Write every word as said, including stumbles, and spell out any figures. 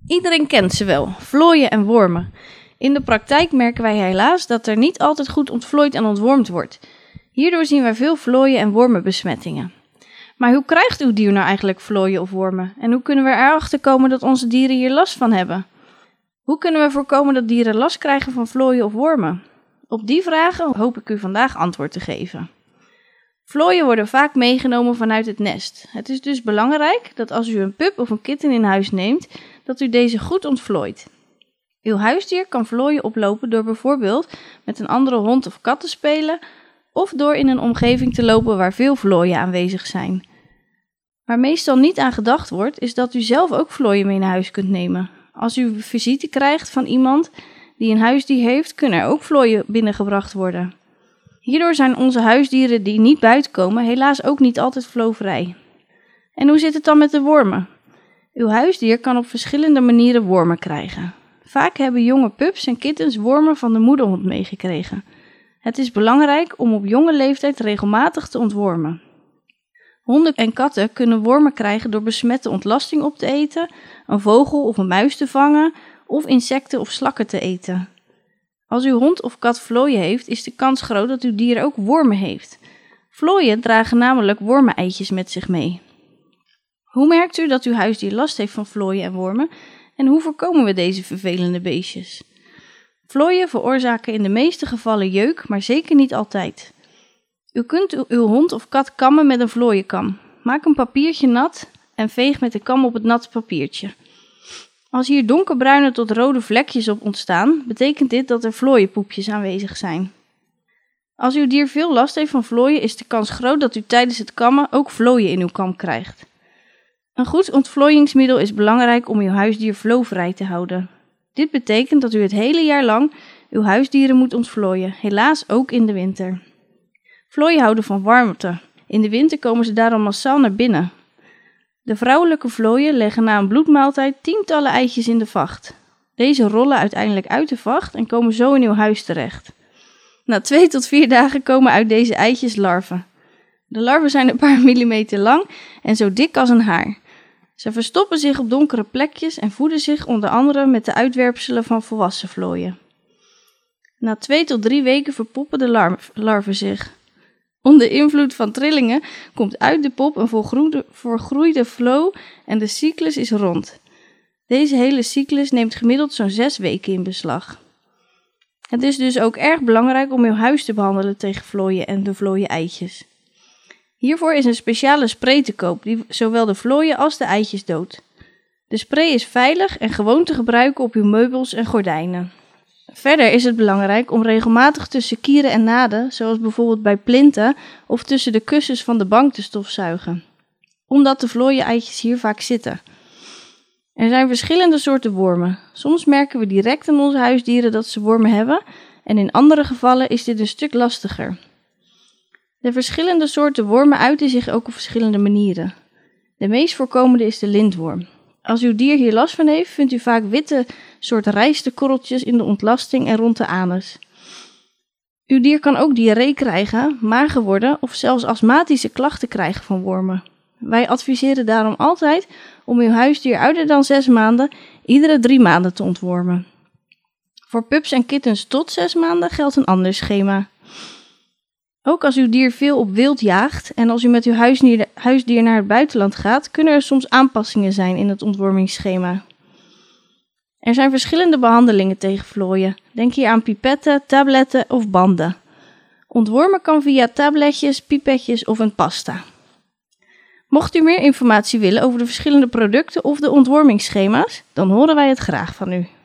Iedereen kent ze wel, vlooien en wormen. In de praktijk merken wij helaas dat er niet altijd goed ontvlooid en ontwormd wordt. Hierdoor zien wij veel vlooien en wormenbesmettingen. Maar hoe krijgt uw dier nou eigenlijk vlooien of wormen? En hoe kunnen we erachter komen dat onze dieren hier last van hebben? Hoe kunnen we voorkomen dat dieren last krijgen van vlooien of wormen? Op die vragen hoop ik u vandaag antwoord te geven. Vlooien worden vaak meegenomen vanuit het nest. Het is dus belangrijk dat als u een pup of een kitten in huis neemt, dat u deze goed ontvlooit. Uw huisdier kan vlooien oplopen door bijvoorbeeld met een andere hond of kat te spelen of door in een omgeving te lopen waar veel vlooien aanwezig zijn. Waar meestal niet aan gedacht wordt, is dat u zelf ook vlooien mee naar huis kunt nemen. Als u visite krijgt van iemand die een huisdier heeft, kunnen er ook vlooien binnengebracht worden. Hierdoor zijn onze huisdieren die niet buiten komen helaas ook niet altijd vloovrij. En hoe zit het dan met de wormen? Uw huisdier kan op verschillende manieren wormen krijgen. Vaak hebben jonge pups en kittens wormen van de moederhond meegekregen. Het is belangrijk om op jonge leeftijd regelmatig te ontwormen. Honden en katten kunnen wormen krijgen door besmette ontlasting op te eten, een vogel of een muis te vangen of insecten of slakken te eten. Als uw hond of kat vlooien heeft, is de kans groot dat uw dier ook wormen heeft. Vlooien dragen namelijk wormeneitjes met zich mee. Hoe merkt u dat uw huisdier last heeft van vlooien en wormen en hoe voorkomen we deze vervelende beestjes? Vlooien veroorzaken in de meeste gevallen jeuk, maar zeker niet altijd. U kunt uw hond of kat kammen met een vlooienkam. Maak een papiertje nat en veeg met de kam op het natte papiertje. Als hier donkerbruine tot rode vlekjes op ontstaan, betekent dit dat er vlooienpoepjes aanwezig zijn. Als uw dier veel last heeft van vlooien, is de kans groot dat u tijdens het kammen ook vlooien in uw kam krijgt. Een goed ontvlooiingsmiddel is belangrijk om uw huisdier vloofvrij te houden. Dit betekent dat u het hele jaar lang uw huisdieren moet ontvlooien, helaas ook in de winter. Vlooien houden van warmte. In de winter komen ze daarom massaal naar binnen. De vrouwelijke vlooien leggen na een bloedmaaltijd tientallen eitjes in de vacht. Deze rollen uiteindelijk uit de vacht en komen zo in uw huis terecht. Na twee tot vier dagen komen uit deze eitjes larven. De larven zijn een paar millimeter lang en zo dik als een haar. Ze verstoppen zich op donkere plekjes en voeden zich onder andere met de uitwerpselen van volwassen vlooien. Na twee tot drie weken verpoppen de lar- larven zich. Onder invloed van trillingen komt uit de pop een volgroeide, volgroeide vloo en de cyclus is rond. Deze hele cyclus neemt gemiddeld zo'n zes weken in beslag. Het is dus ook erg belangrijk om uw huis te behandelen tegen vlooien en de vlooien-eitjes. Hiervoor is een speciale spray te koop die zowel de vlooien als de eitjes doodt. De spray is veilig en gewoon te gebruiken op uw meubels en gordijnen. Verder is het belangrijk om regelmatig tussen kieren en naden, zoals bijvoorbeeld bij plinten of tussen de kussens van de bank te stofzuigen, omdat de vlooien-eitjes hier vaak zitten. Er zijn verschillende soorten wormen. Soms merken we direct aan onze huisdieren dat ze wormen hebben en in andere gevallen is dit een stuk lastiger. De verschillende soorten wormen uiten zich ook op verschillende manieren. De meest voorkomende is de lintworm. Als uw dier hier last van heeft, vindt u vaak witte soort rijstekorreltjes in de ontlasting en rond de anus. Uw dier kan ook diarree krijgen, mager worden of zelfs astmatische klachten krijgen van wormen. Wij adviseren daarom altijd om uw huisdier ouder dan zes maanden iedere drie maanden te ontwormen. Voor pups en kittens tot zes maanden geldt een ander schema. Ook als uw dier veel op wild jaagt en als u met uw huisdier, huisdier naar het buitenland gaat, kunnen er soms aanpassingen zijn in het ontwormingsschema. Er zijn verschillende behandelingen tegen vlooien. Denk hier aan pipetten, tabletten of banden. Ontwormen kan via tabletjes, pipetjes of een pasta. Mocht u meer informatie willen over de verschillende producten of de ontwormingsschema's, dan horen wij het graag van u.